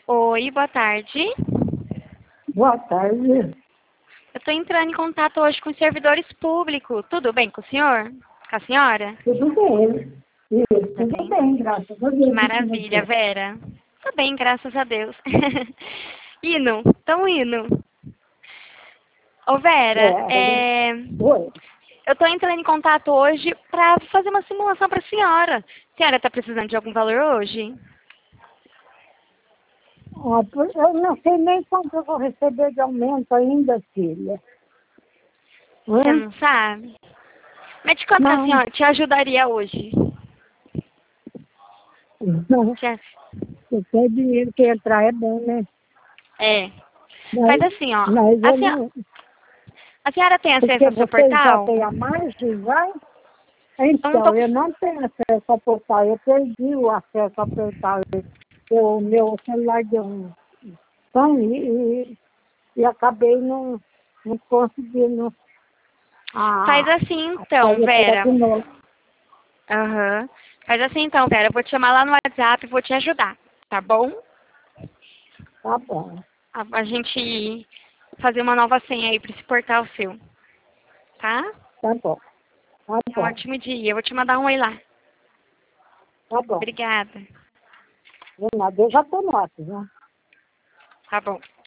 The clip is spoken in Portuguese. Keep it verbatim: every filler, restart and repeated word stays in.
Oi, boa tarde. Boa tarde. Eu estou entrando em contato hoje com os servidores públicos. Tudo bem com o senhor? Com a senhora? Tudo bem. Isso, Tudo tudo bem? bem, graças a Deus. Que E com maravilha, você? Vera. Tudo bem, graças a Deus. Indo, estão indo. Ô, Vera, É, é... oi. eu estou entrando em contato hoje para fazer uma simulação para a senhora. A senhora está precisando de algum valor hoje? Ah, por- eu não sei nem quanto eu vou receber de aumento ainda, filha. Você Hã? não sabe? Mas de quanto que a Não. senhora te ajudaria hoje? Não. Te- Qualquer dinheiro que entrar é bom, né? É. Faz Mas, assim, ó. mas A eu senhora, não. a senhora tem acesso Porque ao seu vocês já portal? têm a margem, vai? Eu não tô... Então, eu não tenho acesso ao portal. Eu perdi o acesso ao portal. O meu celular deu um pane e, e acabei não, não conseguindo Faz a, assim a então, sair por Vera. aqui novo. Aham. Faz assim então, Vera. Eu vou te chamar lá no WhatsApp e vou te ajudar. Tá bom? Tá bom, A, a gente fazer uma nova senha aí para esse portal seu. Tá? tá bom, tá Um bom, ótimo dia. Eu vou te mandar um oi lá. tá bom. Obrigada. De nada, eu já tô no WhatsApp, né? Tá bom.